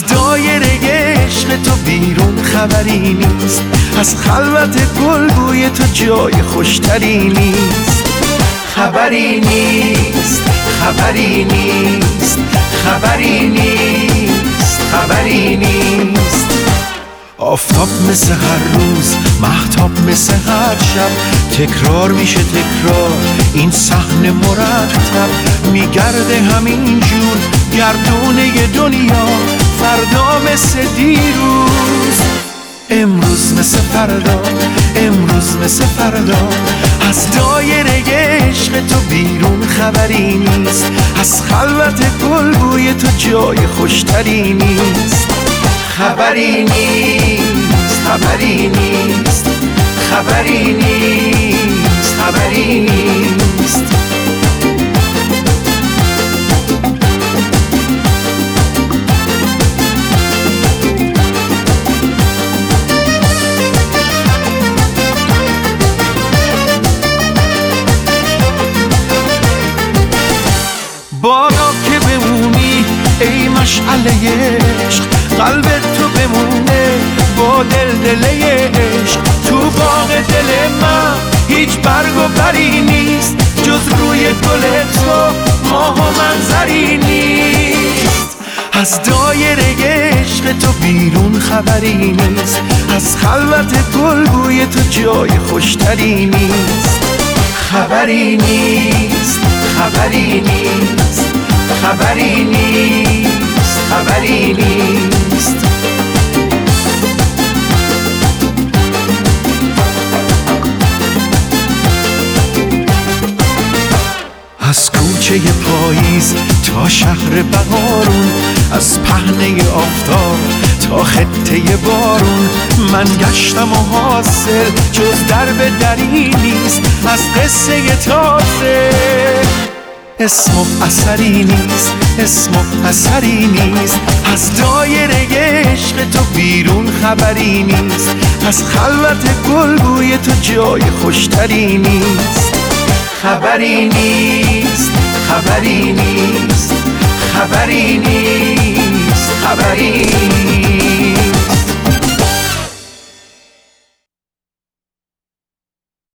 از دایره عشق تو بیرون خبری نیست، از خلوت گل بوی تو جای خوشتری نیست. خبری نیست، خبری نیست، خبری نیست، خبری نیست. آفتاب مثل هر روز، مهتاب مثل هر شب، تکرار میشه تکرار این صحنه مرتب. میگرده همین جور گردونه دنیا، فردا مثل دیروز، امروز مثل فردا، امروز مثل فردا. از دایره عشق تو بیرون خبری نیست، از خلوت گل بوی تو جای خوشتری نیست. خبری نیست، خبری نیست، خبری نیست، خبری نیست. بالا که بمونی ای مشعله عشق، قلبت تو بمونه با دل عشق. تو باغ دل من هیچ برگ و بری نیست، جز روی گل تو ماه و منظری نیست. از دایره عشق تو بیرون خبری نیست، از خلوت گل بوی تو جای خوشتری نیست. خبری نیست، خبری نیست، خبری نیست، خبری نیست. از کوچه پاییز تا شهر بهارون، از پهنه آفتاب تا خطه بارون، من گشتم و حاصل جز درب دری نیست، از قصه تازه اسم و اثری نیست، اسم و اثری نیست. از دایره عشق تو بیرون خبری نیست، از خلوت گل بوی تو جای خوشتری نیست. خبری نیست، خبری نیست، خبری نیست، خبری نیست.